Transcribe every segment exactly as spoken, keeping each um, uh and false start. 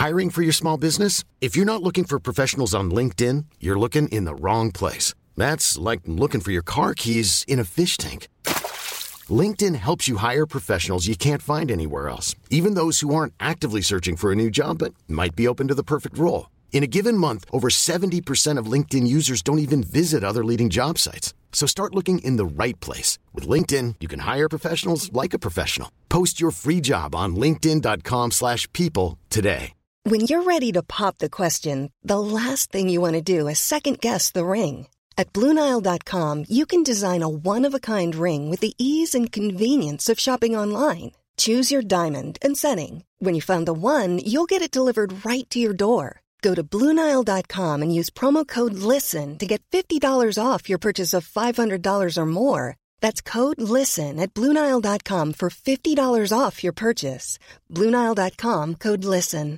Hiring for your small business? If you're not looking for professionals on LinkedIn, you're looking in the wrong place. That's like looking for your car keys in a fish tank. LinkedIn helps you hire professionals you can't find anywhere else, even those who aren't actively searching for a new job but might be open to the perfect role. In a given month, over seventy percent of LinkedIn users don't even visit other leading job sites. So start looking in the right place. With LinkedIn, you can hire professionals like a professional. Post your free job on linkedin.com slash people today. When you're ready to pop the question, the last thing you want to do is second-guess the ring. At Blue Nile dot com, you can design a one-of-a-kind ring with the ease and convenience of shopping online. Choose your diamond and setting. When you find the one, you'll get it delivered right to your door. Go to Blue Nile dot com and use promo code LISTEN to get fifty dollars off your purchase of five hundred dollars or more. That's code LISTEN at Blue Nile dot com for fifty dollars off your purchase. Blue Nile dot com, code LISTEN.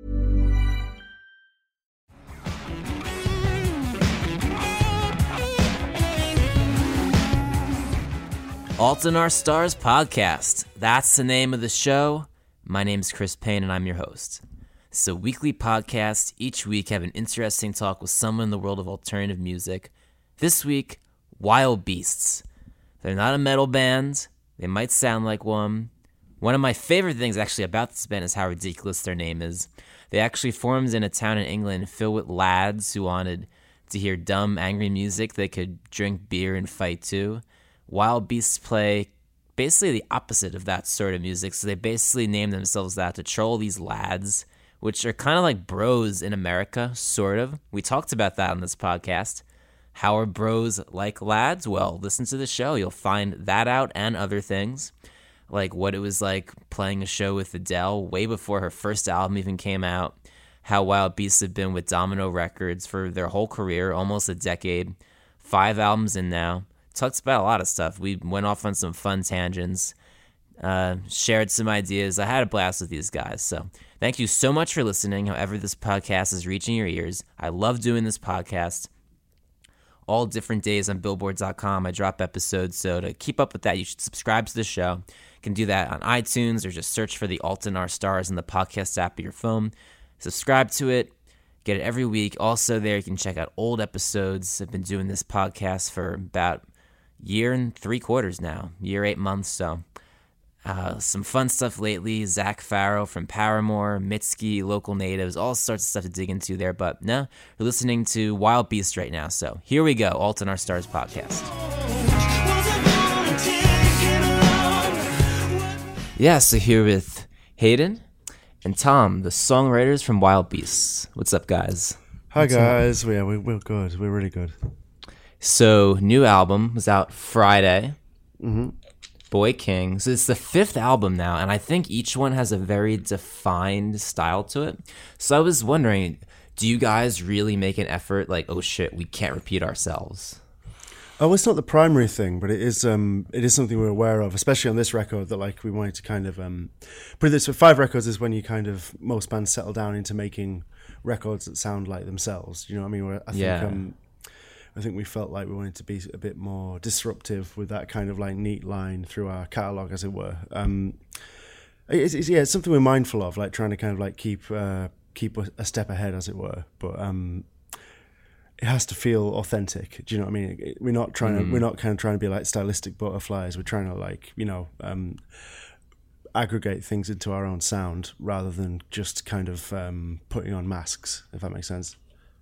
Alt in Our Stars podcast. That's the name of the show. My name's Chris Payne, and I'm your host. It's a weekly podcast. Each week, I have an interesting talk with someone in the world of alternative music. This week, Wild Beasts. They're not a metal band. They might sound like one. One of my favorite things, actually, about this band is how ridiculous their name is. They actually formed in a town in England filled with lads who wanted to hear dumb, angry music they could drink beer and fight to. Wild Beasts play basically the opposite of that sort of music, so they basically name themselves that to troll these lads, which are kind of like bros in America, sort of. We talked about that on this podcast. How are bros like lads? Well, listen to the show. You'll find that out and other things, like what it was like playing a show with Adele way before her first album even came out, how Wild Beasts have been with Domino Records for their whole career, almost a decade, five albums in now. Talked about a lot of stuff. We went off on some fun tangents, uh, shared some ideas. I had a blast with these guys. So thank you so much for listening, however this podcast is reaching your ears. I love doing this podcast. All different days on billboard dot com, I drop episodes. So to keep up with that, you should subscribe to the show. You can do that on iTunes or just search for the Alt in Our Stars in the podcast app of your phone. Subscribe to it. Get it every week. Also there, you can check out old episodes. I've been doing this podcast for about year and three quarters now, year, eight months. So uh, some fun stuff lately. Zach Farrow from Paramore, Mitski, Local Natives, all sorts of stuff to dig into there. But no, you're listening to Wild Beast right now. So here we go, Alt in Our Stars podcast. Yeah, so here with Hayden and Tom, the songwriters from Wild Beasts. What's up, guys? Hi, What's guys. Up? Yeah, we, we're good. We're really good. So, new album was out Friday, mm-hmm. Boy King. So it's the fifth album now, and I think each one has a very defined style to it. So I was wondering, do you guys really make an effort, like, oh shit, we can't repeat ourselves? Oh, it's not the primary thing, but it is um, it is something we're aware of, especially on this record, that like we wanted to kind of... Um, put it this way, five records is when you kind of, most bands settle down into making records that sound like themselves. You know what I mean? Where I think... Yeah. Um, I think we felt like we wanted to be a bit more disruptive with that kind of like neat line through our catalogue, as it were. Um, it's, it's, yeah, it's something we're mindful of, like trying to kind of like keep uh, keep a, a step ahead, as it were. But um, it has to feel authentic. Do you know what I mean? It, we're not trying mm. to, we're not kind of trying to be like stylistic butterflies. We're trying to like, you know, um, aggregate things into our own sound rather than just kind of um, putting on masks, if that makes sense.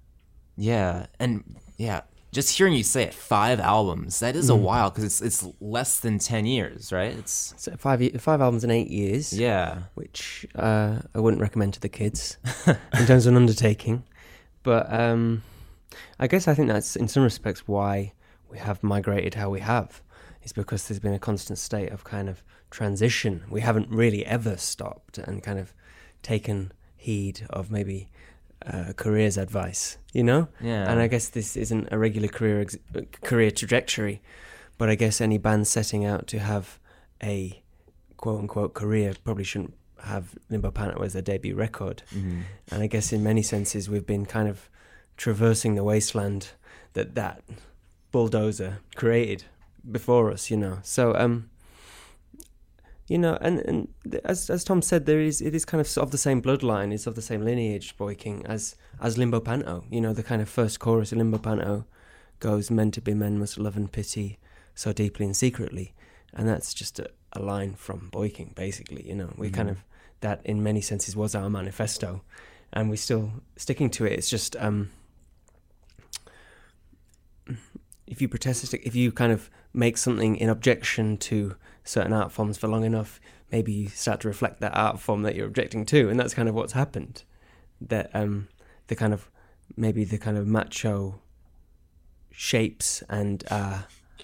Yeah, and yeah. Just hearing you say it, five albums, that is a Mm. while, because it's it's less than ten years, right? It's So five ye- five albums in eight years. Yeah. Which uh, I wouldn't recommend to the kids in terms of an undertaking. But um, I guess I think that's in some respects why we have migrated how we have. Is because there's been a constant state of kind of transition. We haven't really ever stopped and kind of taken heed of maybe uh, career's advice, you know? Yeah. And I guess this isn't a regular career ex- career trajectory, but I guess any band setting out to have a quote-unquote career probably shouldn't have Limbo Panic as their debut record. Mm-hmm. And I guess in many senses we've been kind of traversing the wasteland that that bulldozer created before us, you know. So um, You know, and, and as as Tom said, there is it is kind of of the same bloodline, it's of the same lineage, Boy King, as as Limbo Panto. You know, the kind of first chorus of Limbo Panto goes, "Men to be men must love and pity so deeply and secretly," and that's just a, a line from Boy King, basically. You know, we mm-hmm. kind of that in many senses was our manifesto, and we're still sticking to it. It's just um, if you protest, if you kind of make something in objection to certain art forms for long enough, maybe you start to reflect that art form that you're objecting to, and that's kind of what's happened. That um, the kind of maybe the kind of macho shapes and uh,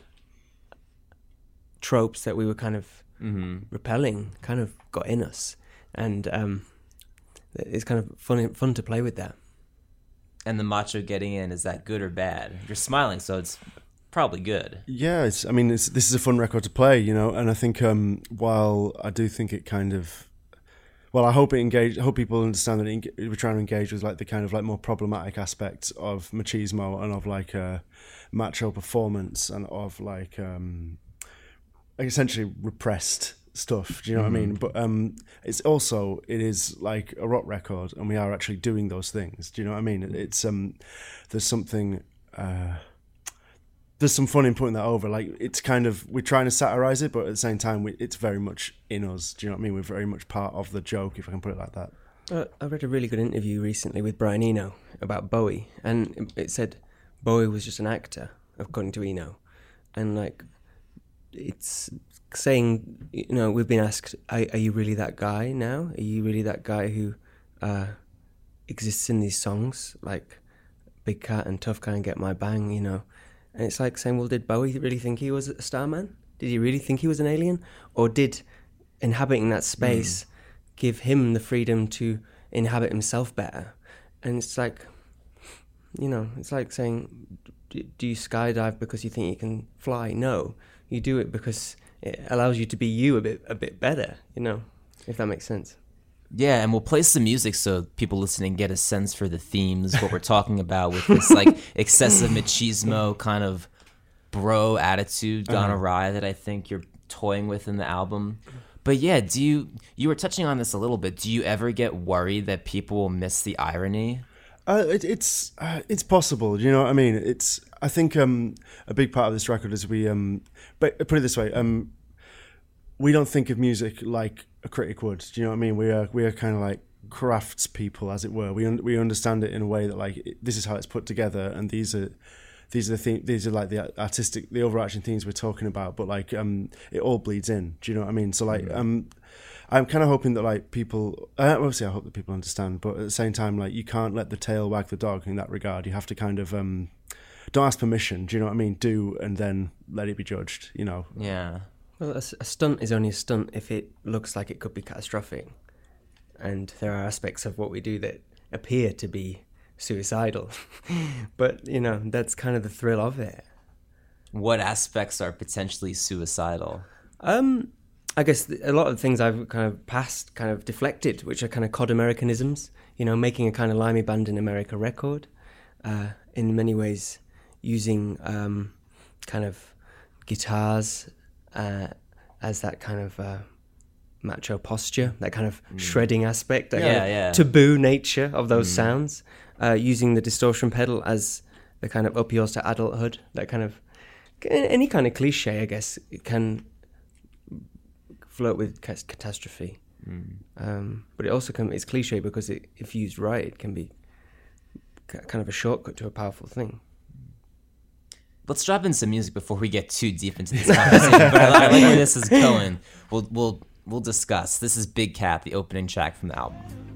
tropes that we were kind of mm-hmm. repelling kind of got in us, and um, it's kind of fun fun to play with that. And the macho getting in, is that good or bad? You're smiling, so it's probably good. Yeah, it's, I mean, it's, this is a fun record to play, you know, and I think um, while I do think it kind of, well, I hope it engage. I hope people understand that it, we're trying to engage with like the kind of like more problematic aspects of machismo and of like a macho performance and of like um, essentially repressed stuff. Do you know mm-hmm. what I mean? But um, it's also it is like a rock record, and we are actually doing those things. Do you know what I mean? It's um, there's something. Uh, There's some fun in putting that over. Like, it's kind of, we're trying to satirize it, but at the same time, we, it's very much in us. Do you know what I mean? We're very much part of the joke, if I can put it like that. Uh, I read a really good interview recently with Brian Eno about Bowie, and it said Bowie was just an actor, according to Eno. And, like, it's saying, you know, we've been asked, are, are you really that guy now? Are you really that guy who uh, exists in these songs? Like, Big Cat and Tough Guy and Get My Bang, you know? And it's like saying, well, did Bowie really think he was a starman? Did he really think he was an alien? Or did inhabiting that space mm. give him the freedom to inhabit himself better? And it's like, you know, it's like saying, do you skydive because you think you can fly? No, you do it because it allows you to be you a bit, a bit better, you know, if that makes sense. Yeah, and we'll play some music so people listening get a sense for the themes, what we're talking about with this like excessive machismo kind of bro attitude gone uh-huh. awry that I think you're toying with in the album. But yeah, do you you were touching on this a little bit. Do you ever get worried that people will miss the irony? Uh, it, it's uh, it's possible. You know what I mean? It's I think um, a big part of this record is we um, but put it this way. Um, we don't think of music like a critic would. Do you know what I mean? We are we are kind of like crafts people, as it were. We un- we understand it in a way that like it, this is how it's put together, and these are these are the the- these are like the artistic, the overarching themes we're talking about. But like um, it all bleeds in. Do you know what I mean? So like mm-hmm. um, I'm kind of hoping that like people, uh, obviously I hope that people understand, but at the same time, like you can't let the tail wag the dog in that regard. You have to kind of um, don't ask permission. Do you know what I mean? Do and then let it be judged. You know? Yeah. Well, a, a stunt is only a stunt if it looks like it could be catastrophic. And there are aspects of what we do that appear to be suicidal. But, you know, that's kind of the thrill of it. What aspects are potentially suicidal? Um, I guess a lot of things I've kind of passed, kind of deflected, which are kind of cod Americanisms. You know, making a kind of limey band in America record. Uh, in many ways, using um, kind of guitars... Uh, as that kind of uh, macho posture, that kind of mm. shredding aspect, that yeah, kind of yeah. taboo nature of those mm. sounds, uh, using the distortion pedal as the kind of up yours to adulthood, that kind of, any kind of cliche, I guess, it can flirt with catastrophe. Mm. Um, but it also can, it's cliche because it, if used right, it can be kind of a shortcut to a powerful thing. Let's drop in some music before we get too deep into this conversation. But I, I like where this is going. We'll we'll we'll discuss. This is Big Cat, the opening track from the album.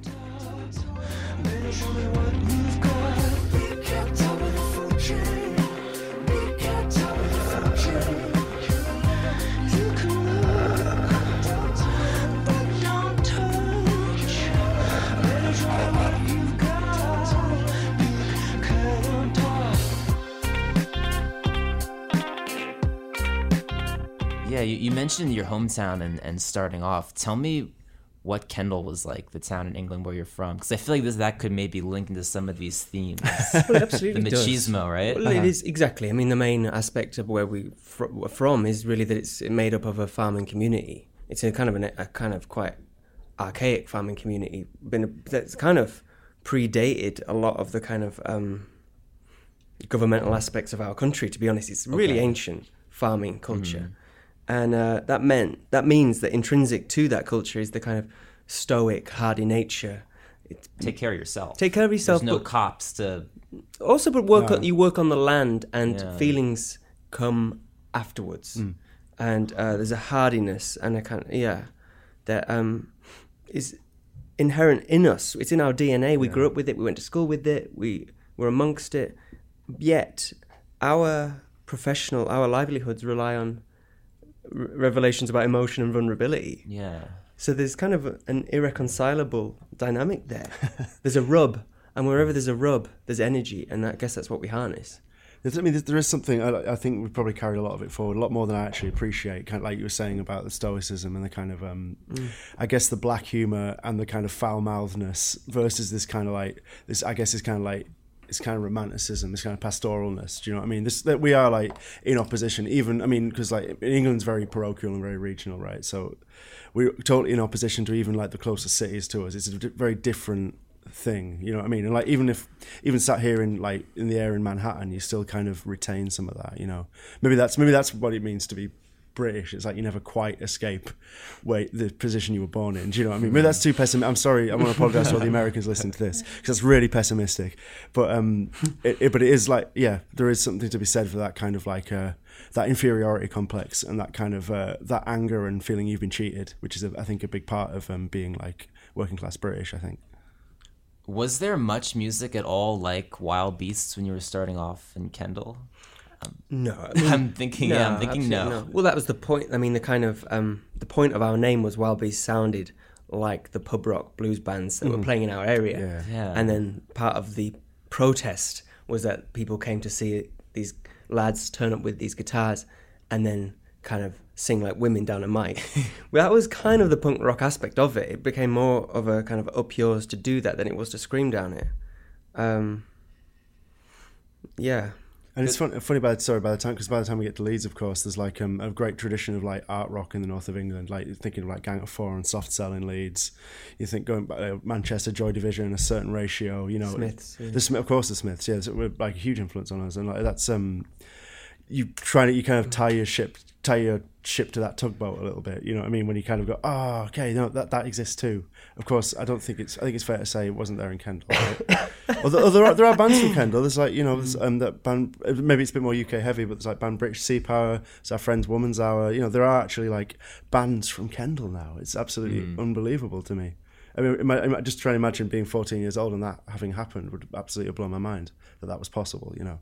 Yeah, you, you mentioned your hometown and, and starting off. Tell me what Kendal was like, the town in England where you're from, because I feel like this that could maybe link into some of these themes. Well, it absolutely the machismo, does. right? Well, uh-huh. It is, exactly. I mean, the main aspect of where we fr- we're from is really that it's made up of a farming community. it's a kind of an, a kind of quite archaic farming community, been that's kind of predated a lot of the kind of um, governmental aspects of our country. To be honest, it's really Okay. ancient farming culture, mm. and uh, that meant that means that intrinsic to that culture is the kind of stoic, hardy nature. It's, Take care of yourself. Take care of yourself. There's no but cops to. also, but work No. on, you work on the land, and Yeah. feelings come afterwards, Mm. and uh, there's a hardiness and a kind of, yeah, that um, is inherent in us. It's in our D N A. We Yeah. grew up with it. We went to school with it. We were amongst it. Yet our professional, our livelihoods rely on r- revelations about emotion and vulnerability. Yeah. So there's kind of an irreconcilable dynamic there. There's a rub, and wherever there's a rub, there's energy, and I guess that's what we harness. There's, I mean, there is something. I, I think we've probably carried a lot of it forward, a lot more than I actually appreciate. Kind of like you were saying about the stoicism and the kind of, um, mm. I guess, the black humor and the kind of foul-mouthedness versus this kind of like this. I guess is kind of like this kind of romanticism, this kind of pastoralness. Do you know what I mean? This that we are like in opposition. Even I mean, because like England's very parochial and very regional, right? So we're totally in opposition to even like the closest cities to us. It's a di- very different thing, you know what I mean? And like even if even sat here in like in the air in Manhattan, you still kind of retain some of that, you know. Maybe that's maybe that's what it means to be British. It's like you never quite escape where the position you were born in. Do you know what I mean? Maybe that's too pessimistic. I'm sorry. I want to apologise to all the Americans listening to this because that's really pessimistic. But um, it, it, but it is like yeah, there is something to be said for that kind of like uh, that inferiority complex and that kind of uh, that anger and feeling you've been cheated, which is a, I think a big part of um, being like working class British. I think. Was there much music at all like Wild Beasts when you were starting off in Kendal? Um, no, I mean, I'm thinking. no, yeah, I'm thinking no. no. Well, that was the point. I mean, the kind of um, the point of our name was Wild Beasts sounded like the pub rock blues bands that mm. were playing in our area. Yeah. Yeah. And then part of the protest was that people came to see these lads turn up with these guitars and then kind of sing like women down a mic. Well, that was kind of the punk rock aspect of it. It became more of a kind of up yours to do that than it was to scream down it. Um, yeah. And it's fun, funny by sorry by the time because by the time we get to Leeds, of course, there's like um, a great tradition of like art rock in the north of England. Like you're thinking of like Gang of Four and Soft Cell in Leeds. You think going back uh, Manchester, Joy Division, a certain ratio. You know, Smiths. Yeah. The Smith, of course, the Smiths. Yeah, so we're like a huge influence on us, and like that's um, you try to you kind of tie your ship tie your ship to that tugboat a little bit. You know what I mean? When you kind of go, oh, okay, no, that that exists too. Of course, I don't think it's. I think it's fair to say it wasn't there in Kendal. Right? Although there are there are bands from Kendal. There's like you know, there's, um, that band. Maybe it's a bit more U K heavy, but there's like band British Sea Power. There's our friends Woman's Hour. You know, there are actually like bands from Kendal now. It's absolutely mm. unbelievable to me. I mean, it might, it might, just trying to imagine being fourteen years old and that having happened would absolutely blow my mind that that was possible. You know.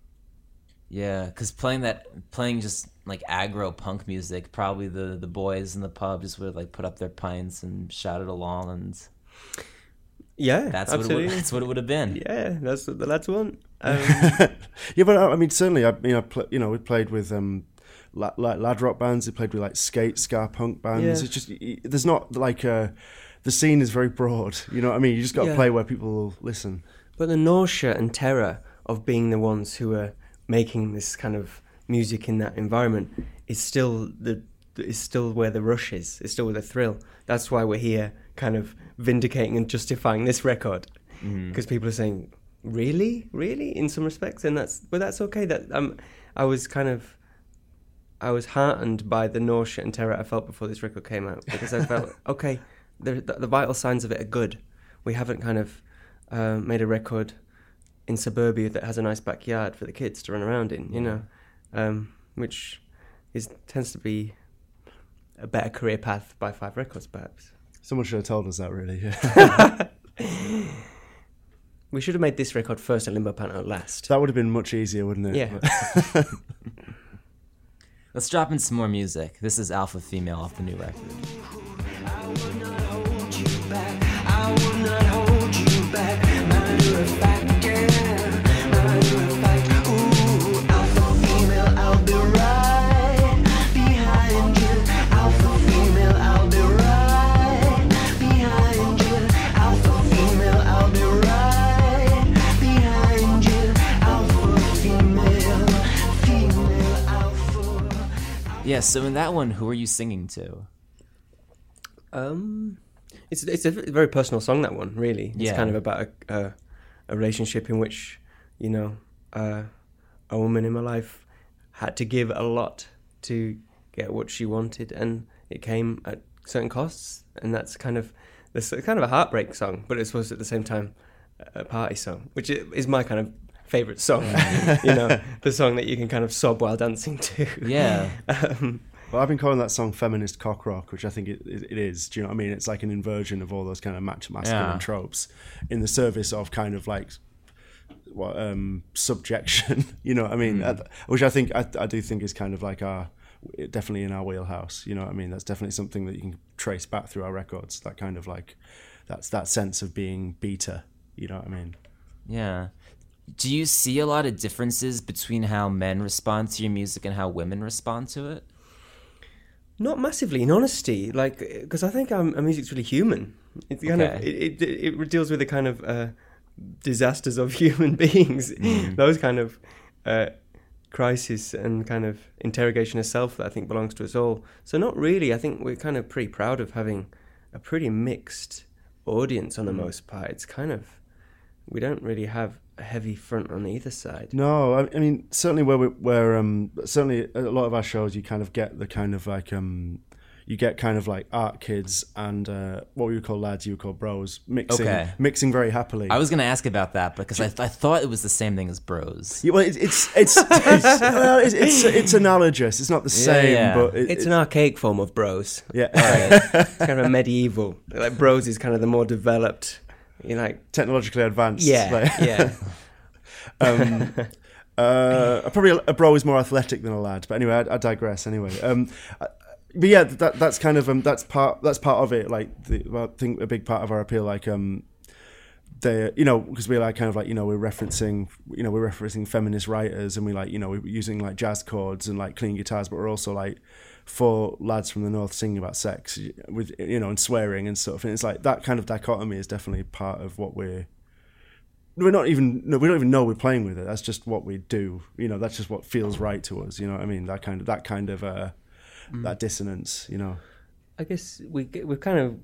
Yeah, because playing that, playing just like aggro punk music, probably the, the boys in the pub just would like put up their pints and shout it along, and yeah, that's absolutely. what it would, that's what it would have been. Yeah, that's what the lads want. Um, yeah, but I mean, certainly, I you know, pl- you know, we played with um, like la- lad rock bands. We played with like skate, ska, punk bands. Yeah. It's just there's not like a, the scene is very broad. You know what I mean? You just got to Yeah. play where people will listen. But the nausea and terror of being the ones who are making this kind of music in that environment is still the is still where the rush is. It's still where the thrill. That's why we're here, kind of vindicating and justifying this record, because mm. people are saying, "Really, really," in some respects, and that's but that's okay. That um, I was kind of, I was heartened by the nausea and terror I felt before this record came out, because I felt okay. The, the, the vital signs of it are good. We haven't kind of uh, made a record in suburbia that has a nice backyard for the kids to run around in, you know, um, which is tends to be a better career path by Five Records, perhaps. Someone should have told us that, really. Yeah. We should have made this record first and Limbo Panto last. That would have been much easier, wouldn't it? Yeah. Let's drop in some more music. This is Alpha Female off the new record. I will not hold you back. I will not hold you back. Matter of fact, yeah. Matter of fact, ooh. Alpha female, I'll be right behind you. Alpha female, I'll be right behind you. Alpha female, I'll be right behind you. Alpha female, female alpha. Yeah, so in that one, who are you singing to? Um, it's it's a very personal song, that one, really. It's Yeah. kind of about a, a, a relationship in which, you know, uh, a woman in my life had to give a lot to get what she wanted, and it came at certain costs, and that's kind of this kind of a heartbreak song, but it's was at the same time a party song, which i- is my kind of favorite song. You know, the song that you can kind of sob while dancing to. Yeah. um, Well, I've been calling that song feminist cock rock, which I think it, it, it is. Do you know what I mean? It's like an inversion of all those kind of macho masculine Yeah. tropes in the service of kind of like what um, subjection. You know what I mean? Mm. Uh, which I think I, I do think is kind of like our definitely in our wheelhouse. You know what I mean? That's definitely something that you can trace back through our records. That kind of like that's that sense of being beta. You know what I mean? Yeah. Do you see a lot of differences between how men respond to your music and how women respond to it? Not massively, in honesty, like, because I think our, our music's really human. It's kind of Okay. it, it, it deals with the kind of uh, disasters of human beings, those kind of uh, crisis and kind of interrogation of self that I think belongs to us all. So not really. I think we're kind of pretty proud of having a pretty mixed audience on the most part. It's kind of, we don't really have a heavy front on either side. No, I, I mean certainly where we, where um certainly a lot of our shows you kind of get the kind of like um you get kind of like art kids and uh, what we would call lads, you would call bros mixing Okay. mixing very happily. I was going to ask about that because I, I thought it was the same thing as bros. Yeah, well, it's it's it's it's, well, it's, it's, it's analogous. It's not the Yeah, same, yeah. but it, It's it, an archaic form of bros. yeah. It's kind of a medieval. Like bros is kind of the more developed. You know, like technologically advanced. yeah, like- yeah. um, uh, probably a, a bro is more athletic than a lad, but anyway, I, I digress. Anyway, um, I- but yeah, that that's kind of um, that's part that's part of it. Like, the, well, I think a big part of our appeal, like um, they, you know, because we're like kind of like you know we're referencing you know we're referencing feminist writers, and we like you know we're using like jazz chords and like clean guitars, but we're also like four lads from the north singing about sex with you know and swearing and stuff, and it's like that kind of dichotomy is definitely part of what we're. We're not even no, we don't even know we're playing with it. That's just what we do. You know, that's just what feels right to us. You know what I mean? That kind of that kind of uh, that dissonance. You know. I guess we we kind of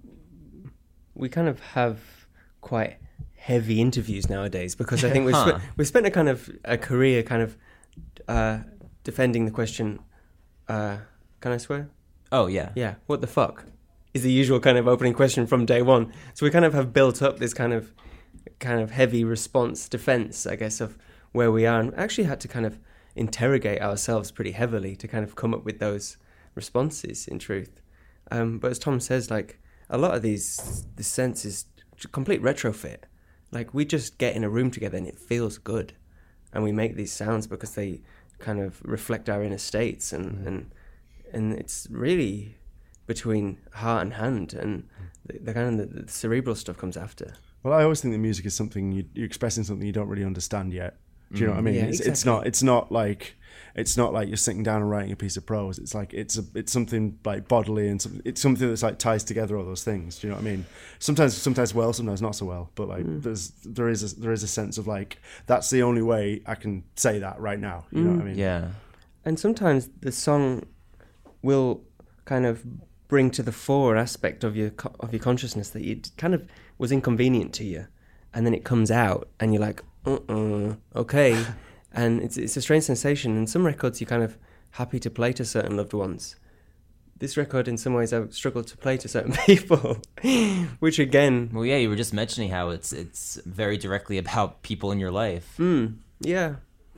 we kind of have quite heavy interviews nowadays because I think we've Huh. spent, we've spent a kind of a career kind of uh, defending the question. Uh, can I swear? Oh, yeah. Yeah. What the fuck is the usual kind of opening question from day one. So we kind of have built up this kind of kind of heavy response defense, I guess, of where we are, and actually had to kind of interrogate ourselves pretty heavily to kind of come up with those responses, in truth. Um, but as Tom says, like, a lot of these, the sense is complete retrofit. Like, we just get in a room together and it feels good. And we make these sounds because they kind of reflect our inner states, and, and, and it's really between heart and hand, and the, the kind of the, the cerebral stuff comes after. Well, I always think that music is something you, you're expressing something you don't really understand yet. Do you know what I mean? Yeah, it's, it's exactly. not. It's not like. It's not like you're sitting down and writing a piece of prose. It's like it's a. It's something like bodily, and some, it's something that's like ties together all those things. Do you know what I mean? Sometimes, sometimes well, sometimes not so well. But like, Mm. there's there is a, there is a sense of like that's the only way I can say that right now. You know what I mean? Yeah. And sometimes the song will kind of bring to the fore an aspect of your co- of your consciousness that it kind of was inconvenient to you, and then it comes out, and you're like, uh-uh, okay. And it's it's a strange sensation. In some records, you're kind of happy to play to certain loved ones. This record, in some ways, I've struggled to play to certain people, which again, Well, yeah, you were just mentioning how it's it's very directly about people in your life. mm, yeah.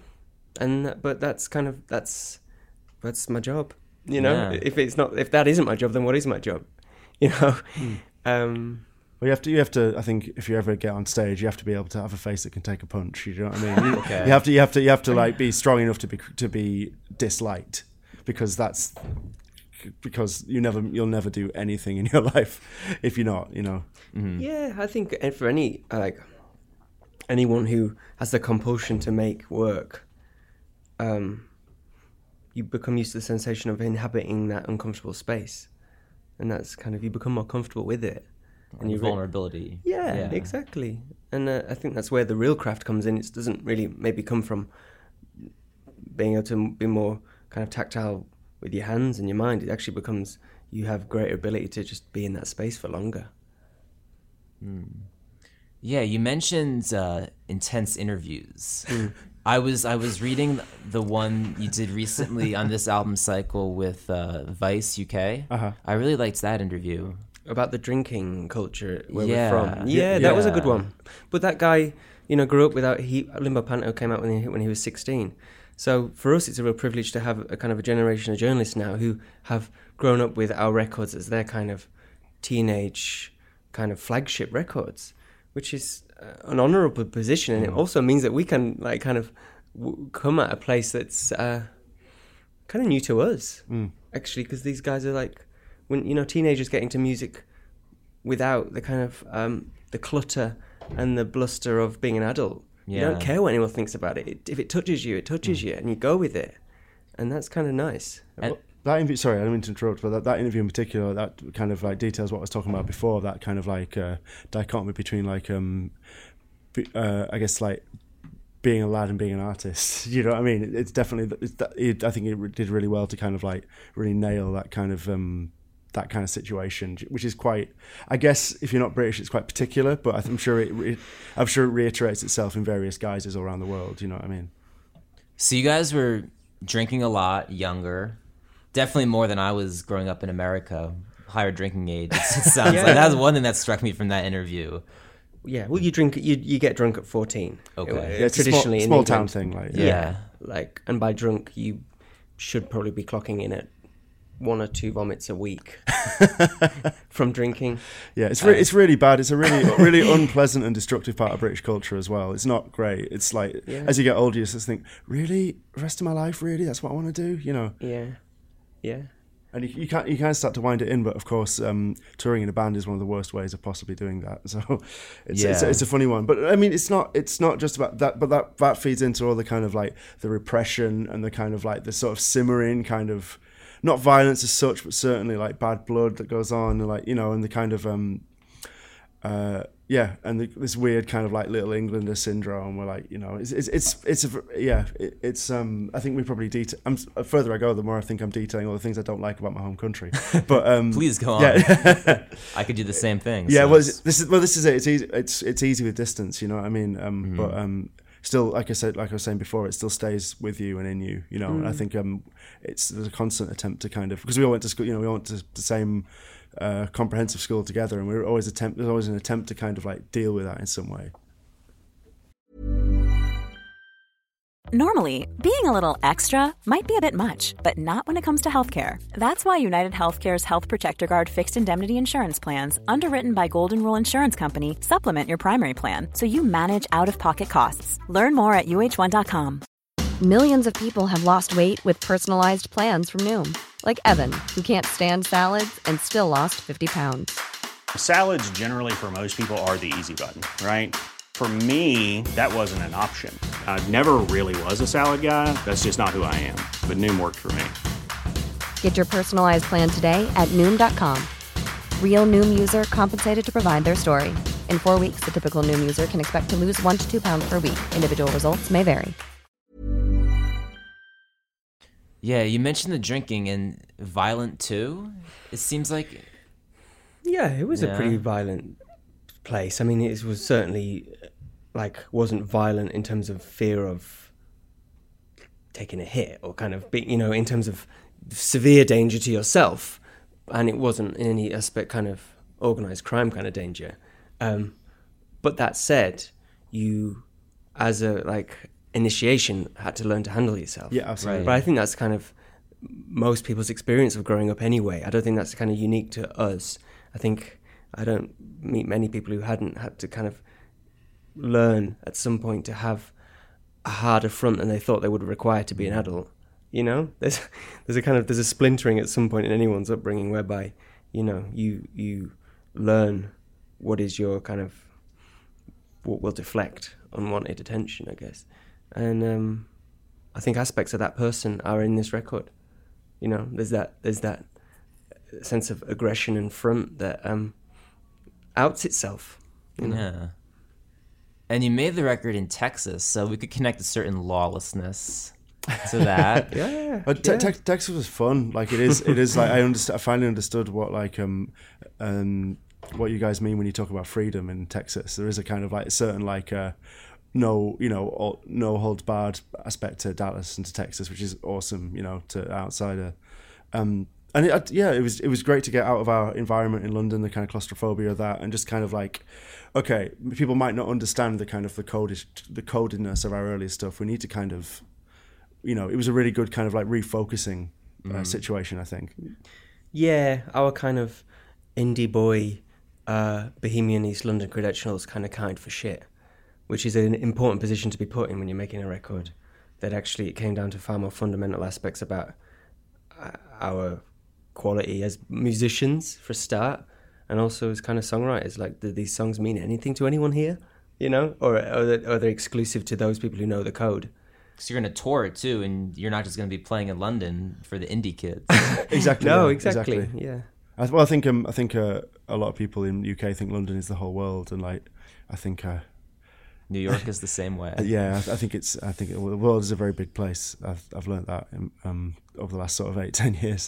And that- but that's kind of that's that's my job, you know. Yeah. If it's not, if that isn't my job, then what is my job, you know? Um, Well, you have to. You have to. I think if you ever get on stage, you have to be able to have a face that can take a punch. You know what I mean? You, Okay. you have to. You have to. You have to like be strong enough to be to be disliked, because that's because you never you'll never do anything in your life if you're not. You know. Yeah, I think uh, for any uh, like anyone who has the compulsion to make work, um, you become used to the sensation of inhabiting that uncomfortable space, and that's kind of you become more comfortable with it, And you re- vulnerability. Yeah, exactly. And uh, I think that's where the real craft comes in. It doesn't really maybe come from being able to be more kind of tactile with your hands and your mind. It actually becomes you have greater ability to just be in that space for longer. Yeah, you mentioned uh, intense interviews. I was I was reading the one you did recently on this album cycle with uh, Vice U K. Uh-huh. I really liked that interview. About the drinking culture where Yeah. we're from. Yeah, Yeah. that was a good one. But that guy, you know, grew up without... He, Limbo Panto came out when he, when he was sixteen. So for us, it's a real privilege to have a kind of a generation of journalists now who have grown up with our records as their kind of teenage kind of flagship records, which is uh, an honourable position. And it also means that we can like kind of w- come at a place that's uh, kind of new to us, Mm. actually, because these guys are like... When, you know, teenagers getting to music without the kind of um, the clutter and the bluster of being an adult. You Yeah. don't care what anyone thinks about it. it if it touches you, it touches Mm. you, and you go with it. And that's kind of nice. And- That interview, sorry, I don't mean to interrupt, but that, that interview in particular, that kind of like details what I was talking about before, that kind of like uh, dichotomy between like, um, be, uh, I guess like being a lad and being an artist. You know what I mean? It, it's definitely, it's that, it, I think it did really well to kind of like really nail that kind of, um, that kind of situation, which is quite, I guess if you're not British, it's quite particular, but I'm sure it, it I'm sure it reiterates itself in various guises all around the world. You know what I mean? So you guys were drinking a lot younger, definitely more than I was growing up in America. Higher drinking age. It sounds Yeah. like that was one thing that struck me from that interview. Yeah, well, you drink, you you get drunk at fourteen. Okay. Uh, Yeah, it's traditionally a small, in small town England. thing. Like, Yeah. Yeah, like, and by drunk, you should probably be clocking in at one or two vomits a week from drinking. Yeah, it's re- it's really bad. It's a really really unpleasant and destructive part of British culture as well. It's not great. It's like Yeah. as you get older, you just think, really, the rest of my life, really, that's what I want to do, you know. Yeah, yeah. And you, you can't you can start to wind it in, but of course, um, touring in a band is one of the worst ways of possibly doing that. So it's it's, Yeah. it's a funny one. But I mean, it's not it's not just about that, but that that feeds into all the kind of like the repression and the kind of like the sort of simmering kind of. Not violence as such, but certainly like bad blood that goes on, and like you know, and the kind of um, uh, yeah, and the, this weird kind of like Little Englander syndrome, where like you know, it's it's it's, it's a, yeah, it, it's um, I think we probably detail. I'm the further I go, the more I think I'm detailing all the things I don't like about my home country. But um, Please go on. Yeah, I could do the same thing. yeah. so Well, it's- this is well, this is it. It's easy. It's it's easy with distance. You know what I mean? Um, Mm-hmm. But um. Still, like I said, like I was saying before, it still stays with you and in you, you know. And I think um, it's there's a constant attempt to kind of because we all went to school, you know, we all went to the same uh, comprehensive school together, and we were always attempt. There's always an attempt to kind of like deal with that in some way. Normally, being a little extra might be a bit much, but not when it comes to healthcare. That's why United Healthcare's Health Protector Guard fixed indemnity insurance plans, underwritten by Golden Rule Insurance Company, supplement your primary plan so you manage out-of-pocket costs. Learn more at U H one dot com. Millions of people have lost weight with personalized plans from Noom, like Evan, who can't stand salads and still lost fifty pounds. Salads generally for most people are the easy button, right? For me, that wasn't an option. I never really was a salad guy. That's just not who I am. But Noom worked for me. Get your personalized plan today at Noom dot com. Real Noom user compensated to provide their story. In four weeks, the typical Noom user can expect to lose one to two pounds per week. Individual results may vary. yeah, you mentioned the drinking and Violent too. It seems like Yeah, it was Yeah. a pretty violent place. I mean, it was certainly like wasn't violent in terms of fear of taking a hit or kind of being, you know, in terms of severe danger to yourself, and it wasn't in any aspect kind of organized crime kind of danger. Um, but that said, you, as a like initiation, had to learn to handle yourself. Yeah, absolutely. Right. But I think that's kind of most people's experience of growing up anyway. I don't think that's kind of unique to us. I think I don't meet many people who hadn't had to kind of learn at some point to have a harder front than they thought they would require to be an adult. You know, there's there's a kind of there's a splintering at some point in anyone's upbringing whereby, you know, you you learn what is your kind of what will deflect unwanted attention, I guess. And um, I think aspects of that person are in this record. You know, there's that there's that sense of aggression and front that um, outs itself. You know? yeah. And you made the record in Texas, so we could connect a certain lawlessness to that. Yeah, But te- yeah. te- Texas was fun. Like it is, it is like I understand. I finally understood what like um um what you guys mean when you talk about freedom in Texas. There is a kind of like certain like uh no you know all, no holds barred aspect to Dallas and to Texas, which is awesome. You know, to outsider. Um, and it, yeah, it was it was great to get out of our environment in London, the kind of claustrophobia of that, and just kind of like, okay, people might not understand the kind of the codish, the codedness of our earlier stuff. We need to kind of, you know, it was a really good kind of like refocusing uh, Mm. situation, I think. Yeah, our kind of indie boy, uh, bohemian East London credentials kind of count for shit, which is an important position to be put in when you're making a record. That actually it came down to far more fundamental aspects about uh, our quality as musicians, for a start, and also as kind of songwriters. Like, do these songs mean anything to anyone here? You know, or are they, are they exclusive to those people who know the code? So you're going to tour it too, and you're not just going to be playing in London for the indie kids. Exactly. No, yeah, exactly. Yeah. I, well, I think um, I think uh, a lot of people in the U K think London is the whole world, and like I think uh, New York is the same way. yeah, I, I think it's I think it, well, the world is a very big place. I've I've learned that in, um, over the last sort of eight ten years.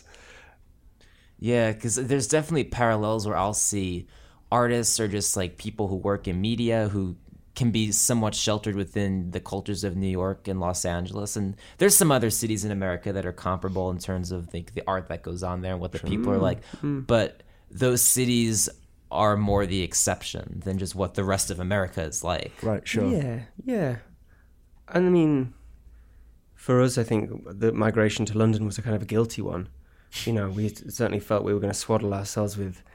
Yeah, because there's definitely parallels where I'll see artists or just like people who work in media who can be somewhat sheltered within the cultures of New York and Los Angeles. And there's some other cities in America that are comparable in terms of the, the art that goes on there and what the people are like. But those cities are more the exception than just what the rest of America is like. Right. Sure. Yeah, yeah. And I mean, for us, I think the migration to London was a kind of a guilty one. You know, we certainly felt we were going to swaddle ourselves with,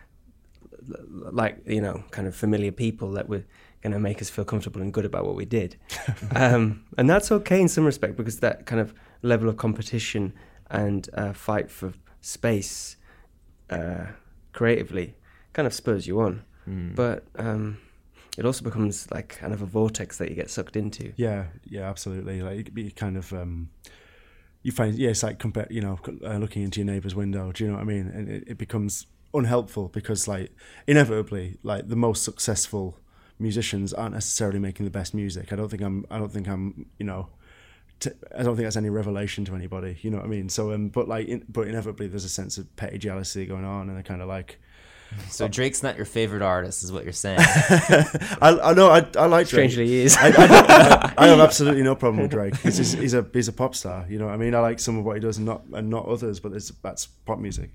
like, you know, kind of familiar people that were going to make us feel comfortable and good about what we did. um, and that's okay in some respect, because that kind of level of competition and uh, fight for space uh, creatively kind of spurs you on. Mm. But um, it also becomes like kind of a vortex that you get sucked into. Yeah. Yeah. Absolutely. Like it could be kind of. Um, You find, yeah, it's like compare, you know, uh, looking into your neighbour's window. Do you know what I mean? And it, it becomes unhelpful because, like, inevitably, like the most successful musicians aren't necessarily making the best music. I don't think I'm. I don't think I'm. You know, t- I don't think that's any revelation to anybody. You know what I mean? So, um, but like, in, but inevitably, there's a sense of petty jealousy going on, and I kind of like. So Drake's not your favorite artist, is what you're saying. I, I know. I, I like Drake. Strangely, he is. I, I, I have absolutely no problem with Drake. He's, just, he's a he's a pop star. You know what I mean? I like some of what he does and not and not others, but it's, that's pop music.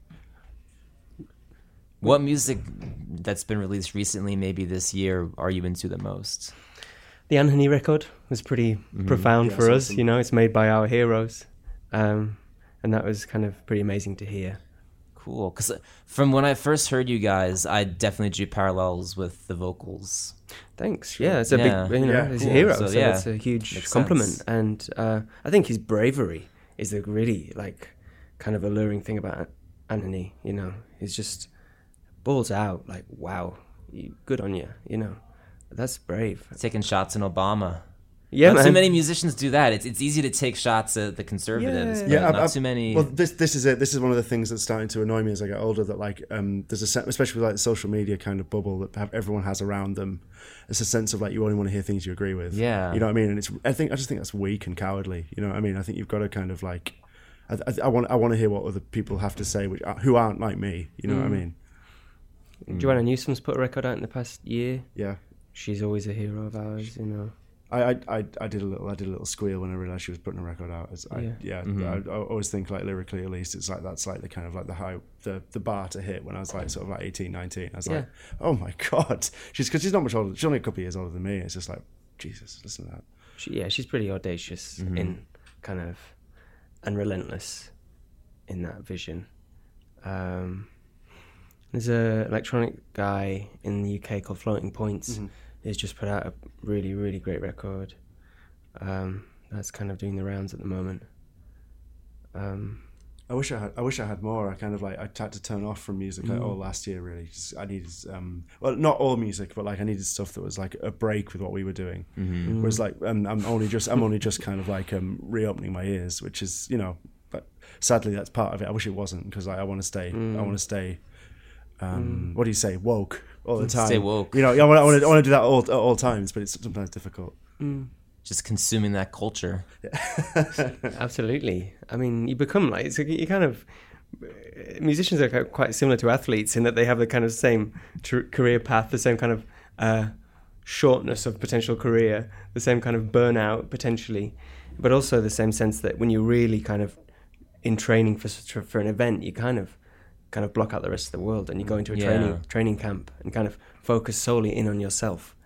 What music that's been released recently, maybe this year, are you into the most? The Anthony record was pretty profound Yeah, for it's us. awesome. You know, it's made by our heroes, um, and that was kind of pretty amazing to hear. Cool, because from when I first heard you guys, I definitely drew parallels with the vocals. Thanks. Yeah, it's a Yeah. big, you know, Yeah, he's cool. a hero, So, so, yeah, that's a huge makes compliment. sense. And uh, I think his bravery is the really like kind of alluring thing about Anthony. You know, he's just balls out. Like, wow, you, good on you. You know, that's brave. Taking shots in Obama. Yeah, not man. too many musicians do that. It's it's easy to take shots at the conservatives, Yeah. but Yeah, I- not I- too many. Well, this this is it. This is one of the things that's starting to annoy me as I get older. That like, um, there's a se- especially with like the social media kind of bubble that have, everyone has around them. It's a sense of like you only want to hear things you agree with. Yeah. you know what I mean. And it's I think I just think that's weak and cowardly. You know what I mean. I think you've got to kind of like, I, I, I want I want to hear what other people have to say, which who aren't like me. You know what I mean. Joanna Newsom's put a record out in the past year. Yeah. She's always a hero of ours. You know. I, I, I, I did a little I did a little squeal when I realised she was putting a record out. As I, Yeah. yeah, Mm-hmm. I, I always think like lyrically at least it's like that's like the kind of like the high the, the bar to hit when I was like sort of like eighteen, nineteen. I was Yeah. like, oh my god, she's because she's not much older. She's only a couple of years older than me. It's just like Jesus, listen to that. She, yeah, she's pretty audacious in kind of and relentless in that vision. Um, there's a electronic guy in the U K called Floating Points. He's just put out a really, really great record. Um, that's kind of doing the rounds at the moment. Um, I wish I had I wish I had more. I kind of like I had to turn off from music like, Mm. all last year really. Just, I needed um well not all music, but like I needed stuff that was like a break with what we were doing. Mm-hmm. Whereas like um, I'm only just I'm only just kind of like um reopening my ears, which is you know, but sadly that's part of it. I wish it wasn't because like, I want to stay. I want to stay. Um, What do you say? Woke all the time. Stay woke. You know, I want I want to I want to do that all at all times, but it's sometimes difficult. just consuming that culture. Absolutely. I mean, you become like, it's, you kind of, musicians are quite similar to athletes in that they have the kind of same tr- career path, the same kind of uh, shortness of potential career, the same kind of burnout potentially, but also the same sense that when you're really kind of in training for for an event, you kind of kind of block out the rest of the world and you go into a Yeah. training training camp and kind of focus solely in on yourself.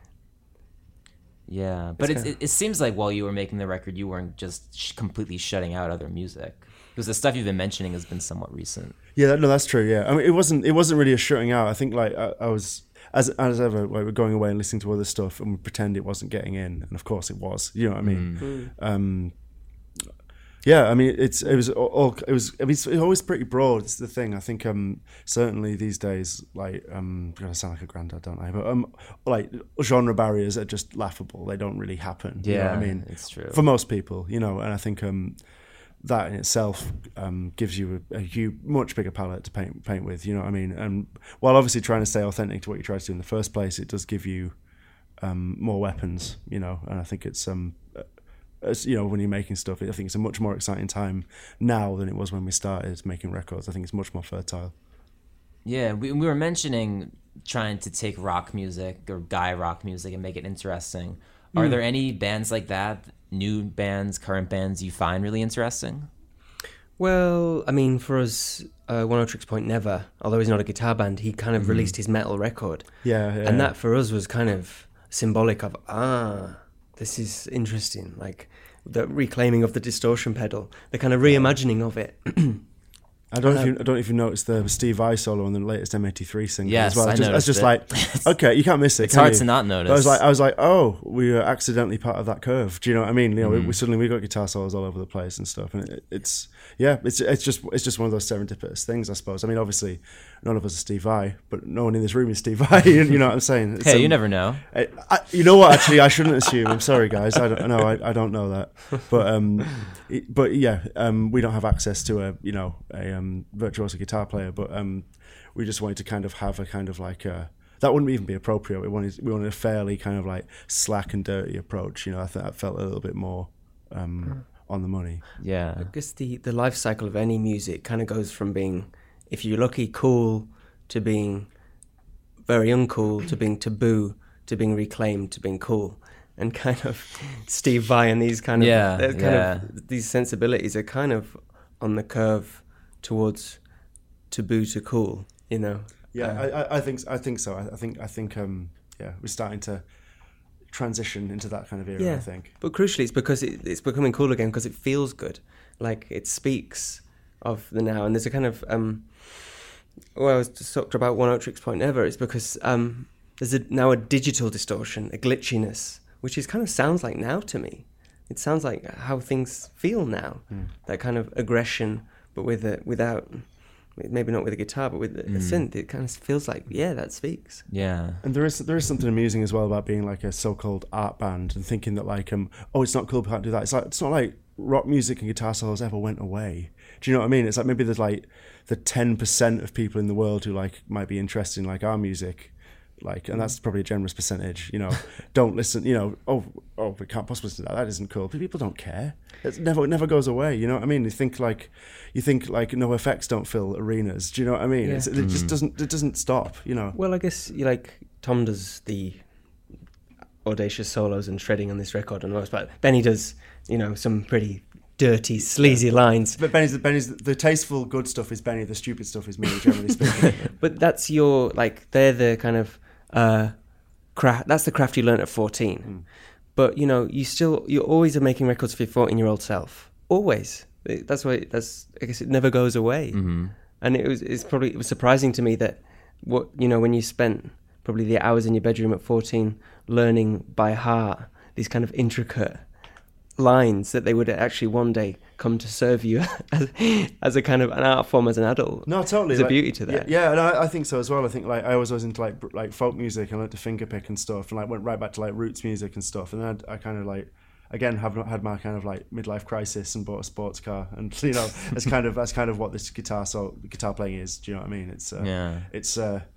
Yeah, but It's it, kinda- it, it seems like while you were making the record, you weren't just sh- completely shutting out other music. Because the stuff you've been mentioning has been somewhat recent. Yeah, no, that's true. Yeah, I mean, it wasn't it wasn't really a shutting out. I think like I, I was as as ever, like, we're going away and listening to other stuff, and we pretend it wasn't getting in, and of course it was. You know what I mean? Mm. Um, yeah, I mean, it's it was all it was. I mean, it's always pretty broad. It's the thing. I think um, certainly these days, like um, I'm gonna sound like a granddad, don't I? But um, like genre barriers are just laughable. They don't really happen. You know what I Yeah, mean? it's true. For most people, you know, and I think um. that in itself um, gives you a, a huge, much bigger palette to paint paint with. You know what I mean? And while obviously trying to stay authentic to what you try to do in the first place, it does give you um, more weapons. You know, and I think it's um, as, you know, when you're making stuff, I think it's a much more exciting time now than it was when we started making records. I think it's much more fertile. Yeah, we we were mentioning trying to take rock music or guy rock music and make it interesting. Are Mm. there any bands like that, new bands, current bands you find really interesting? Well, I mean, for us, uh, One Otrix Point Never, although he's not a guitar band, he kind of Mm-hmm. released his metal record. Yeah, yeah. And that for us was kind of symbolic of, ah, this is interesting. Like the reclaiming of the distortion pedal, the kind of reimagining of it. I don't know if you I don't know if you noticed the Steve Vai solo on the latest M eighty-three single Yes, as well. I just, noticed just it. like, okay, you can't miss it. It's can hard you? to not But notice. I was like, I was like, oh, we were accidentally part of that curve. Do you know what I mean? You know, we, Mm-hmm. we suddenly we got guitar solos all over the place and stuff, and it, it's yeah, it's it's just it's just one of those serendipitous things, I suppose. I mean, obviously, none of us are Steve Vai, but no one in this room is Steve Vai. you, you know what I'm saying? It's, Hey, um, you never know. I, I, you know what? Actually, I shouldn't assume. I'm sorry, guys. I don't know. I, I don't know that. But um, it, but yeah, um, we don't have access to a you know a um, virtuoso guitar player. But um, we just wanted to kind of have a kind of like a, that wouldn't even be appropriate. We wanted we wanted a fairly kind of like slack and dirty approach. You know, I thought that felt a little bit more um, on the money. Yeah. I guess the, the life cycle of any music kind of goes from being, if you're lucky, cool, to being very uncool, to being taboo, to being reclaimed, to being cool. And kind of Steve Vai and these kind of, Yeah, uh, kind yeah. of these sensibilities are kind of on the curve towards taboo to cool, you know. Yeah, Uh, I, I, I think I think so. I, I think I think um, yeah, we're starting to transition into that kind of era. I think. But crucially, it's because it, it's becoming cool again because it feels good. Like it speaks of the now, and there's a kind of um. Well, I was just talked about One Otrix Point Never. It's because um, there's a, now a digital distortion, a glitchiness, which is kind of sounds like now to me. It sounds like how things feel now. That kind of aggression, but with a, without, maybe not with a guitar, but with a, a synth. It kind of feels like, yeah, that speaks. Yeah. And there is there is something amusing as well about being like a so-called art band and thinking that like um oh it's not cool, we can't do that. It's like it's not like rock music and guitar solos ever went away. Do you know what I mean? It's like maybe there's like the ten percent of people in the world who like might be interested in like our music, like, and that's probably a generous percentage. You know, don't listen. You know, oh oh we can't possibly listen to that. That isn't cool. But people don't care. It never it never goes away. You know what I mean? You think like you think like no effects don't fill arenas. Do you know what I mean? Yeah. It's, it just doesn't it doesn't stop. You know. Well, I guess you like Tom does the audacious solos and shredding on this record and all that, but Benny does, you know, some pretty dirty, sleazy lines. But Benny's, Benny's the tasteful good stuff is Benny. The stupid stuff is me, generally speaking. But that's your, like, they're the kind of, uh, craft, that's the craft you learn at fourteen. Mm. But, you know, you still, you always are making records for your fourteen-year-old self. Always. That's why, that's, I guess it never goes away. Mm-hmm. And it was, it's probably, it was surprising to me that, what, you know, when you spent probably the hours in your bedroom at fourteen learning by heart these kind of intricate lines that they would actually one day come to serve you as, as a kind of an art form as an adult. No, totally. There's a like, beauty to that. Yeah, yeah, and I, I think so as well. I think like I was always into like br- like folk music and learned to fingerpick and stuff, and like went right back to like roots music and stuff. And then I, I kind of like again have not had my kind of like midlife crisis and bought a sports car, and you know that's kind of that's kind of what this guitar so guitar playing is. Do you know what I mean? It's uh, Yeah. it's uh,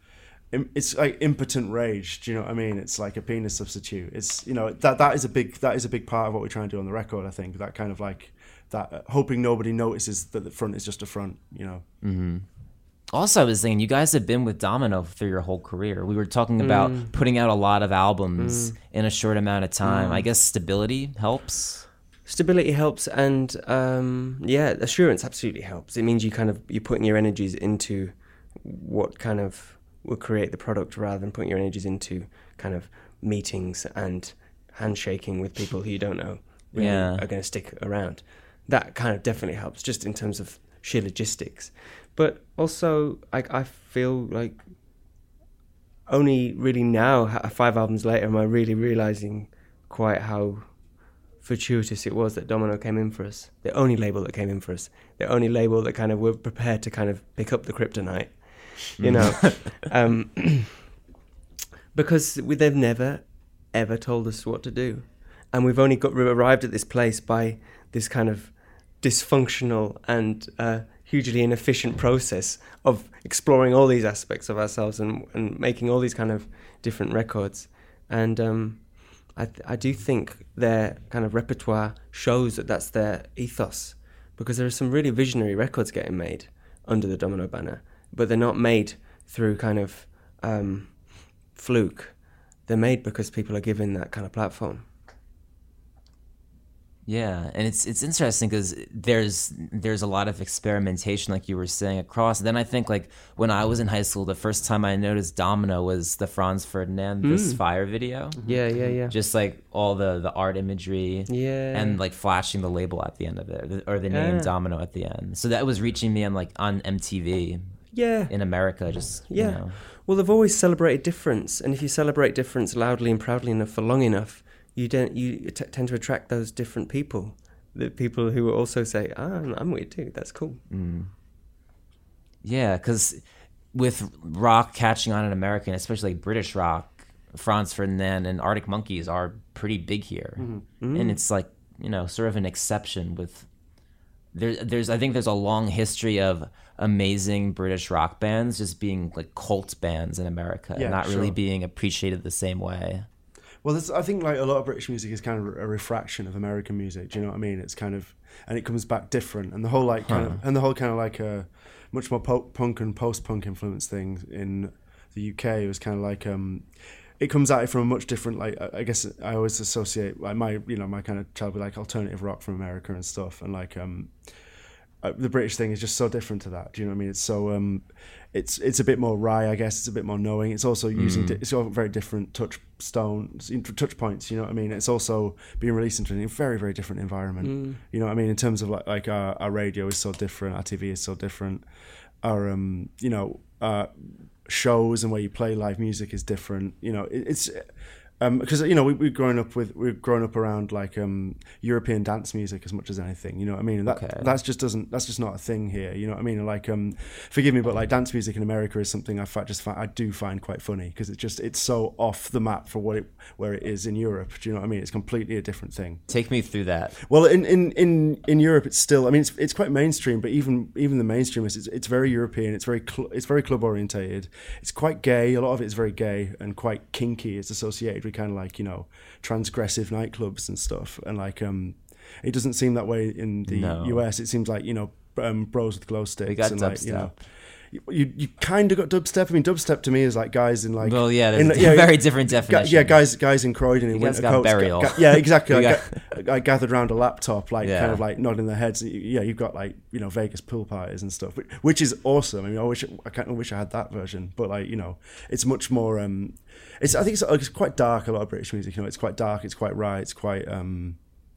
it's like impotent rage. Do you know what I mean? It's like a penis substitute. It's, you know, that that is a big that is a big part of what we're trying to do on the record. I think that kind of like that uh, hoping nobody notices that the front is just a front. You know. Mm-hmm. Also, I was thinking, you guys have been with Domino through your whole career. We were talking about Mm. putting out a lot of albums Mm. in a short amount of time. Mm. I guess stability helps. Stability helps, and um, yeah, assurance absolutely helps. It means you kind of you're putting your energies into what kind of will create the product, rather than putting your energies into kind of meetings and handshaking with people who you don't know really Yeah. are going to stick around. That kind of definitely helps, just in terms of sheer logistics. But also, I, I feel like only really now, ha- five albums later, am I really realising quite how fortuitous it was that Domino came in for us. The only label that came in for us. The only label that kind of were prepared to kind of pick up the kryptonite, you know. um, because we, they've never, ever told us what to do. And we've only got arrived at this place by this kind of dysfunctional and uh, hugely inefficient process of exploring all these aspects of ourselves and, and making all these kind of different records. And um, I, th- I do think their kind of repertoire shows that that's their ethos, because there are some really visionary records getting made under the Domino banner, but they're not made through kind of um, fluke. They're made because people are given that kind of platform. Yeah, and it's it's interesting because there's there's a lot of experimentation, like you were saying, across. Then I think, like, when I was in high school, the first time I noticed Domino was the Franz Ferdinand This Mm. Fire video. Yeah, yeah, yeah. Just like all the, the art imagery, Yeah. and like flashing the label at the end of it, or the name Yeah. Domino at the end. So that was reaching me on like on M T V Yeah. in America. Just Yeah. you know. Well, they've always celebrated difference, and if you celebrate difference loudly and proudly enough for long enough, you don't you t- tend to attract those different people. The people who will also say, "Ah, I'm, I'm weird too. That's cool." Mm. Yeah, because with rock catching on in America, and especially like British rock, Franz Ferdinand and Arctic Monkeys are pretty big here, Mm-hmm. and it's like, you know, sort of an exception. With there, there's I think there's a long history of amazing British rock bands just being like cult bands in America, Yeah, and not really sure. being appreciated the same way. Well, there's, I think like a lot of British music is kind of a refraction of American music. Do you know what I mean? It's kind of, and it comes back different, and the whole like kind Huh. of, and the whole kind of like a much more po- punk and post-punk influence thing in the U K was kind of like um, it comes at it from a much different, like I I guess I always associate like my you know my kind of child with like alternative rock from America and stuff, and like um. Uh, the British thing is just so different to that. Do you know what I mean? It's so um, it's it's a bit more wry, I guess. It's a bit more knowing. It's also using Mm. di- it's all very different touch stones, touch points. You know what I mean? It's also being released into a very very different environment. Mm. You know what I mean? In terms of like like our, our radio is so different, our T V is so different, our um you know uh shows and where you play live music is different. You know it, it's. Because um, you know we we've grown up with we've grown up around like um, European dance music as much as anything, you know what I mean? And that Okay. that's just doesn't that's just not a thing here, you know what I mean? And like um, forgive me, but like dance music in America is something I fa- just find, I do find quite funny because it's just it's so off the map for what it where it is in Europe. Do you know what I mean? It's completely a different thing. Take me through that. Well, in, in, in, in Europe, it's still. I mean, it's it's quite mainstream, but even even the mainstream is it's, it's very European. It's very cl- it's very club orientated. It's quite gay. A lot of it is very gay and quite kinky. It's associated with kind of like you know transgressive nightclubs and stuff. And like um, it doesn't seem that way in the No. U S. It seems like you know um, bros with glow sticks. We got and like, you know, dubstep. you you, you kind of got dubstep. I mean, dubstep to me is like guys in like Well, yeah, there's in, a yeah, very different Gu- definition. Yeah, guys, guys in Croydon in You guys winter got coats. burial. Ga- ga- yeah, exactly. We I, got- ga- I gathered around a laptop, like Yeah. kind of like nodding their heads. Yeah, you've got like you know Vegas pool parties and stuff, which, which is awesome. I mean, I wish I kind of wish I had that version, but like you know, it's much more. Um, it's I think it's, it's quite dark. A lot of British music, you know, it's quite dark. It's quite right. It's quite. Um,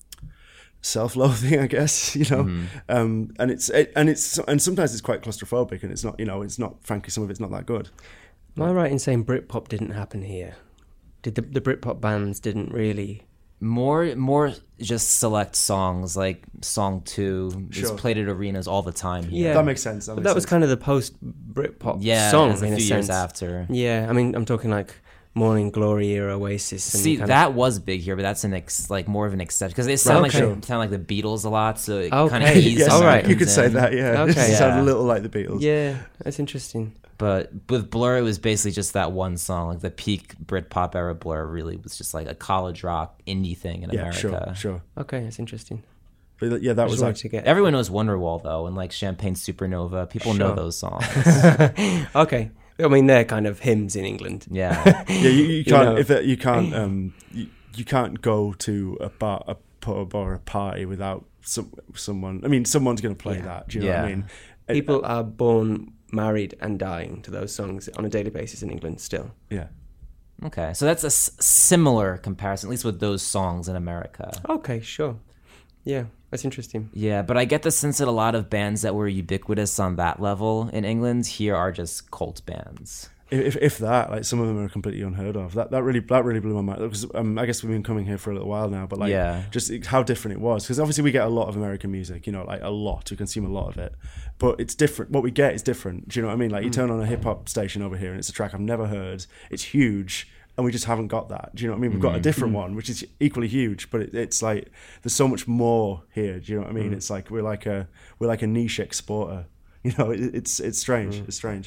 self-loathing, I guess, you know, Mhm. um, and it's it, and it's and sometimes it's quite claustrophobic, and it's not, you know, it's not. Frankly, some of it's not that good. Am I right in saying Britpop didn't happen here? Did the the Britpop bands didn't really? More, more just select songs, like song two is Sure. played at arenas all the time here. Yeah. That makes sense. That, But makes that was sense. kind of the post Britpop Yeah, song it's a in few a years sense. after. Yeah, I mean, I'm talking like Morning Glory era Oasis. And See, kind that was big here, but that's an ex, like more of an exception because they sound Okay. like they sound like the Beatles a lot, so it Okay. kind of eased Yes, All right. you could say in. that. Yeah, Okay. it sounded Yeah. a little like the Beatles. Of, yeah, that's interesting. But with Blur, it was basically just that one song. Like the peak Britpop era Blur really was just like a college rock indie thing in Yeah, America. sure, sure. Okay, that's interesting. But yeah, that was Just like wanted to get Everyone knows Wonderwall though, and like Champagne Supernova. People know Sure. those songs. okay. I mean, they're kind of hymns in England. Yeah. yeah, you, you can't know. if it, you can't um you, you can't go to a bar, a pub or a party without some someone. I mean, someone's going to play Yeah. that. Do you know what I Yeah. mean? People are born, married, and dying to those songs on a daily basis in England still. Yeah. Okay, so that's a s- similar comparison, at least with those songs in America. Okay, sure. Yeah, that's interesting. Yeah, but I get the sense that a lot of bands that were ubiquitous on that level in England here are just cult bands. If if that, like some of them are completely unheard of. That that really that really blew my mind because um, I guess we've been coming here for a little while now, but like Yeah. just how different it was because obviously we get a lot of American music, you know, like a lot. We consume a lot of it, but it's different. What we get is different. Do you know what I mean? Like you turn on a hip hop station over here and it's a track I've never heard. It's huge. And we just haven't got that. Do you know what I mean? We've got a different one, which is equally huge, but it, it's like there's so much more here. Do you know what I mean? It's like we're like a we're like a niche exporter. You know, it, it's it's strange. It's strange.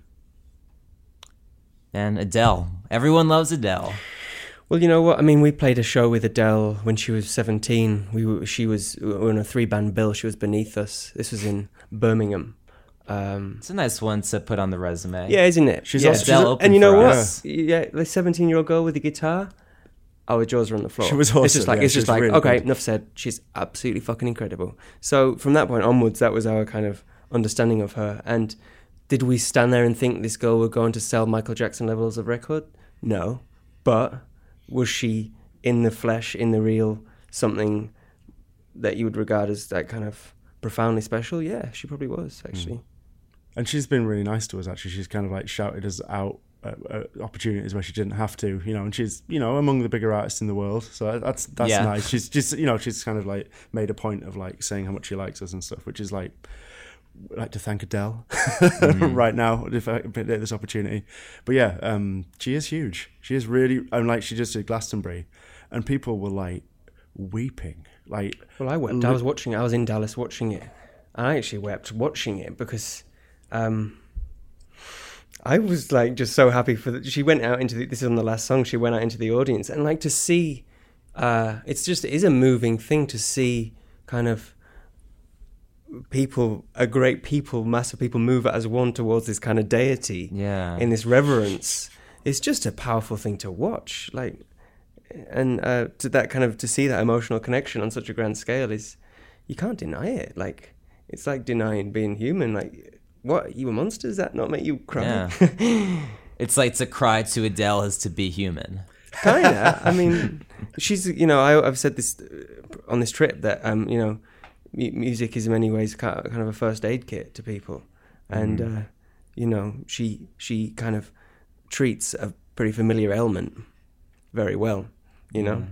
And Adele. Everyone loves Adele. Well, you know what? I mean, we played a show with Adele when she was seventeen. We were, she was we were on a three-band bill. She was beneath us. This was in Birmingham. Um, It's a nice one to put on the resume. yeah, isn't it? She's yeah. also- Adele opened and you know for what? us. Yeah, the seventeen-year-old girl with the guitar. Our jaws are on the floor. She was It's just awesome, like yeah, it's she just was like really okay, good. enough said. She's absolutely fucking incredible. So from that point onwards, that was our kind of understanding of her. And did we stand there and think this girl would go on to sell Michael Jackson levels of record? No, but was she in the flesh, in the real, something that you would regard as that kind of profoundly special? Yeah, she probably was actually. And she's been really nice to us, actually. She's kind of like shouted us out at, at opportunities where she didn't have to, you know, and she's, you know, among the bigger artists in the world. So that's that's Yeah. nice. She's just, you know, she's kind of like made a point of like saying how much she likes us and stuff, which is like, I'd like to thank Adele right now if I get this opportunity. But yeah, um, she is huge. She is really, and like she just did Glastonbury and people were like weeping. Like, Well, I wept. I was watching it. I was in Dallas watching it. And I actually wept watching it because um, I was like just so happy for that. She went out into the, this is on the last song. She went out into the audience and like to see. Uh, it's just it is a moving thing to see kind of people, a great people, mass of people move as one towards this kind of deity. Yeah. In this reverence, it's just a powerful thing to watch. Like. And uh, to that kind of to see that emotional connection on such a grand scale is, you can't deny it. Like it's like denying being human. Like what, you a monster? Does that not make you cry? Yeah. It's like to cry to Adele is to be human. Kinda. I mean, she's you know I, I've said this uh, on this trip that um you know mu- music is in many ways kind of, kind of a first aid kit to people, and uh, you know she she kind of treats a pretty familiar ailment very well. You know.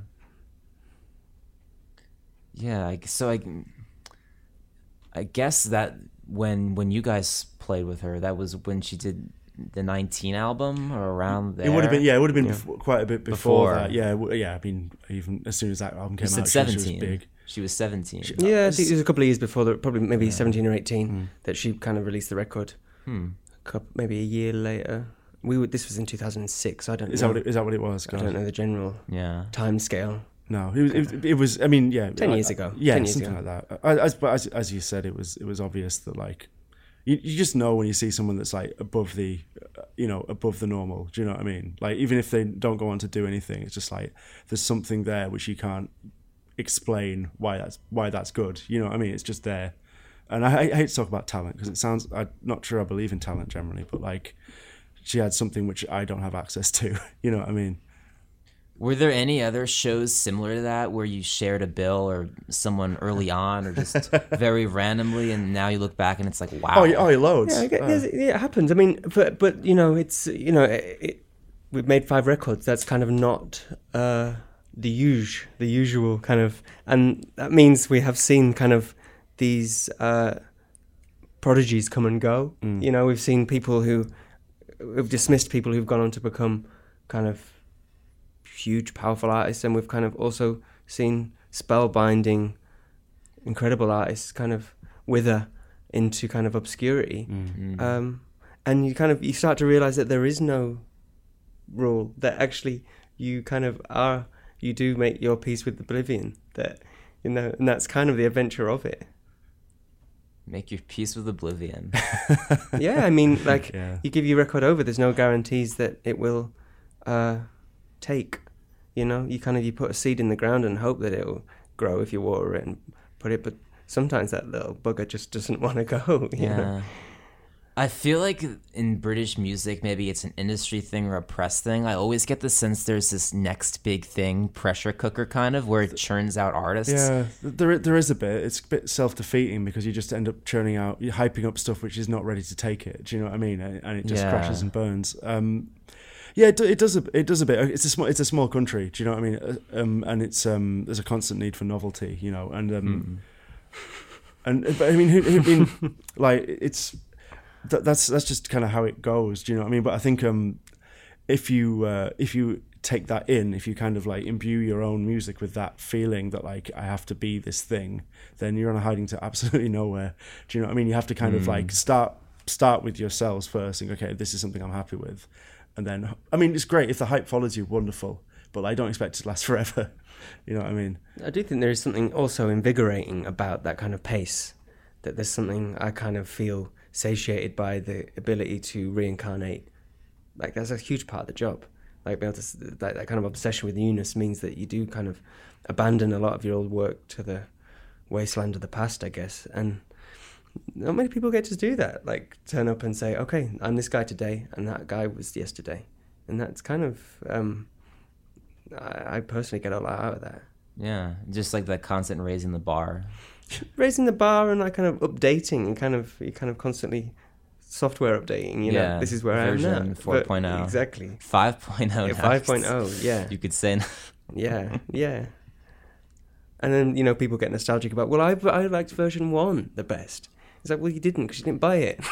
Yeah, I- so I, I guess that when when you guys played with her, that was when she did the nineteen album or around there. it would have been, yeah, it would have been before, quite a bit before, Before. that. Yeah, w- yeah. I mean, even as soon as that album You came said out, she, she was seventeen. big. She was seventeen. Yeah, I think it was a couple of years before that, probably maybe seventeen or eighteen, that she kind of released the record. Hmm. Coup- maybe a year later. We were, this was in two thousand six. I don't Is know. that what it, is that what it was? I God. don't know the general Yeah. time scale. No, it was, it, it was. I mean, yeah, Ten I- years I- ago. Yeah, Ten years something ago. like that. I- As, but as as you said, it was it was obvious that like you you just know when you see someone that's like above the, uh, you know, above the normal. Do you know what I mean? Like even if they don't go on to do anything, it's just like there's something there which you can't explain why that's why that's good. You know what I mean? It's just there. And I, I hate to talk about talent because it sounds, I'm not sure I believe in talent generally, but like she had something which I don't have access to. You know what I mean? Were there any other shows similar to that where you shared a bill or someone early on or just very randomly and now you look back and it's like, wow. Oh, yeah, oh, yeah, loads. Yeah, I get, Uh, there's- yeah, it happens. I mean, but but you know, it's you know, it, it, we've made five records. That's kind of not uh, the usual, the usual kind of, and that means we have seen kind of these uh, prodigies come and go. Mm. You know, we've seen people who we've dismissed people who've gone on to become kind of huge, powerful artists, and we've kind of also seen spellbinding, incredible artists kind of wither into kind of obscurity. Mm. Um, and you kind of you start to realize that there is no rule, that actually you kind of are you do make your peace with oblivion, that you know, and that's kind of the adventure of it. Make your peace with oblivion. Yeah, I mean, like Yeah. you give your record over, there's no guarantees that it will uh, take. You know, you kind of you put a seed in the ground and hope that it'll grow if you water it and put it, but sometimes that little bugger just doesn't want to go. You Yeah. know? I feel like in British music, maybe it's an industry thing or a press thing. I always get the sense there's this next big thing, pressure cooker kind of, where it churns out artists. Yeah, there there is a bit. It's a bit self-defeating because you just end up churning out, you're hyping up stuff which is not ready to take it. Do you know what I mean? And, and it just Yeah. crashes and burns. Um, yeah, it, do- it does. A, it does a bit. It's a small. It's a small country. Do you know what I mean? Uh, Um, and it's um, there's a constant need for novelty. You know, and um, and but I mean, who, who, I mean, like it's. That, that's that's just kind of how it goes. Do you know what I mean? But I think um, if you uh, if you take that in, if you kind of like imbue your own music with that feeling that like I have to be this thing, then you're on a hiding to absolutely nowhere. Do you know what I mean? You have to kind of like start start with yourselves first, and okay, this is something I'm happy with, and then I mean it's great if the hype follows you, wonderful. But I don't expect it to last forever. You know what I mean? I do think there is something also invigorating about that kind of pace. That there's something I kind of feel satiated by the ability to reincarnate. Like that's a huge part of the job. Like being able to, that, that kind of obsession with newness means that you do kind of abandon a lot of your old work to the wasteland of the past, I guess. And not many people get to do that. Like turn up and say, okay, I'm this guy today, and that guy was yesterday. And that's kind of, um, I, I personally get a lot out of that. Yeah, just like that constant raising the bar. Raising the bar and like kind of updating and kind of you kind of constantly software updating. You know, Yeah, this is where I am version now. four point oh. But- Exactly. five point oh Yeah, now. five point oh. Yeah. You could say. Yeah. Yeah. And then you know people get nostalgic about. Well, I I liked version one the best. It's like, well, you didn't because you didn't buy it.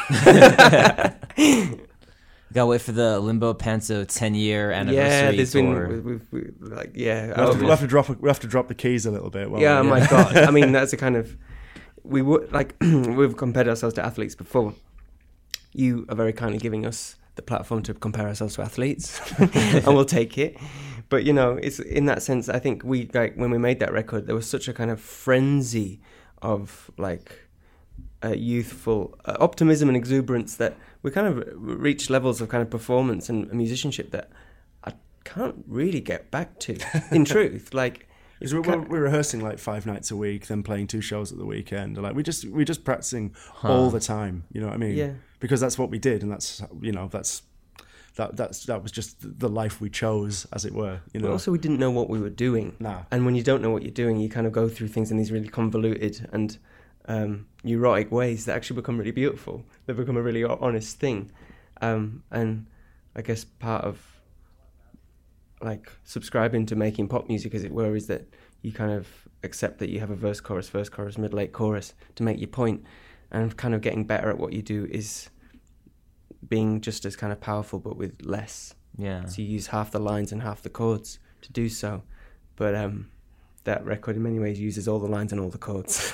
Gotta wait for the Limbo Panto ten year anniversary yeah, there's tour. been we've, we've, like yeah. We'll have, to, oh, we'll have to drop. We have to drop the keys a little bit. won't Yeah, we? my God. I mean, that's a kind of we would like we've compared ourselves to athletes before. You are very kindly giving us the platform to compare ourselves to athletes, and we'll take it. But you know, it's in that sense. I think we like when we made that record, there was such a kind of frenzy of like uh, youthful uh, optimism and exuberance that we kind of reached levels of kind of performance and musicianship that I can't really get back to. In truth, like. We're, we're, we're rehearsing like five nights a week, then playing two shows at the weekend. Like we just we're just practicing Huh. all the time. You know what I mean? Yeah. Because that's what we did, and that's you know that's that that's that was just the life we chose, as it were. You know. But also, we didn't know what we were doing. Nah. And when you don't know what you're doing, you kind of go through things in these really convoluted and um, neurotic ways that actually become really beautiful. They become a really honest thing. Um, and I guess part of like subscribing to making pop music, as it were, is that you kind of accept that you have a verse, chorus, verse, chorus, middle, eight, chorus to make your point, and kind of getting better at what you do is being just as kind of powerful, but with less. Yeah. So you use half the lines and half the chords to do so, but um, that record in many ways uses all the lines and all the chords.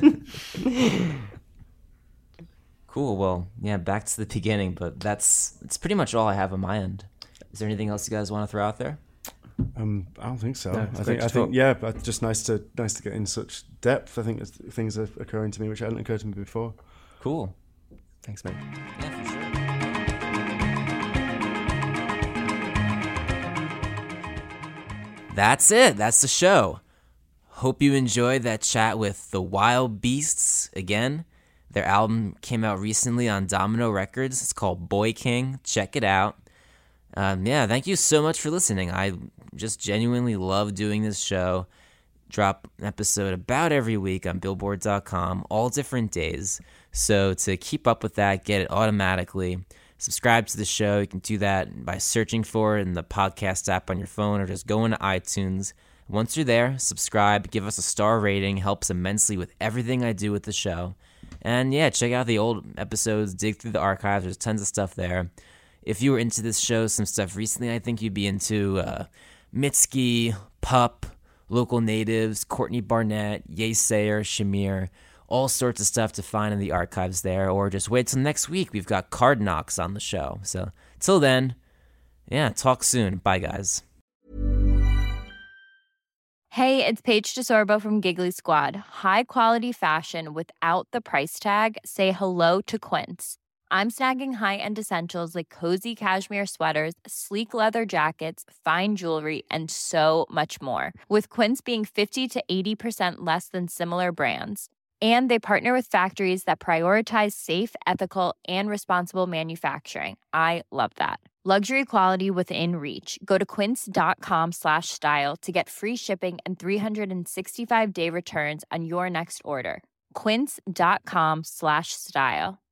Cool. Well, yeah, back to the beginning, but that's that's pretty much all I have on my end. Is there anything else you guys want to throw out there? Um, I don't think so. No, I it's think great I to think talk. yeah, but just nice to nice to get in such depth. I think it's- things are occurring to me which hadn't occurred to me before. Cool. Thanks, mate. Yeah, for sure. That's it. That's the show. Hope you enjoyed that chat with the Wild Beasts again. Their album came out recently on Domino Records. It's called Boy King. Check it out. Um, yeah, thank you so much for listening. I just genuinely love doing this show. Drop an episode about every week on billboard dot com, all different days. So to keep up with that, get it automatically. Subscribe to the show. You can do that by searching for it in the podcast app on your phone or just go into iTunes. Once you're there, subscribe, give us a star rating. Helps immensely with everything I do with the show. And yeah, check out the old episodes, dig through the archives. There's tons of stuff there. If you were into this show, some stuff recently, I think you'd be into uh, Mitski, Pup, Local Natives, Courtney Barnett, Yesayer, Shamir, all sorts of stuff to find in the archives there, or just wait till next week. We've got Card Knocks on the show. So till then, yeah, talk soon. Bye, guys. Hey, it's Paige DeSorbo from Giggly Squad. High quality fashion without the price tag. Say hello to Quince. I'm snagging high-end essentials like cozy cashmere sweaters, sleek leather jackets, fine jewelry, and so much more. With Quince being fifty to eighty percent less than similar brands. And they partner with factories that prioritize safe, ethical, and responsible manufacturing. I love that. Luxury quality within reach. Go to quince.com slash style to get free shipping and three sixty-five day returns on your next order. Quince.com slash style.